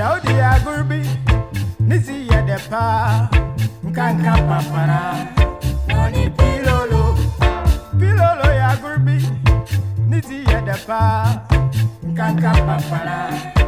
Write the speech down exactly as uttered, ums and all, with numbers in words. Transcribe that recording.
Daudi ya gurbi nisi ya depa nkanka papara Oni pilolo pilolo ya gurbi nisi ya depa nkanka papara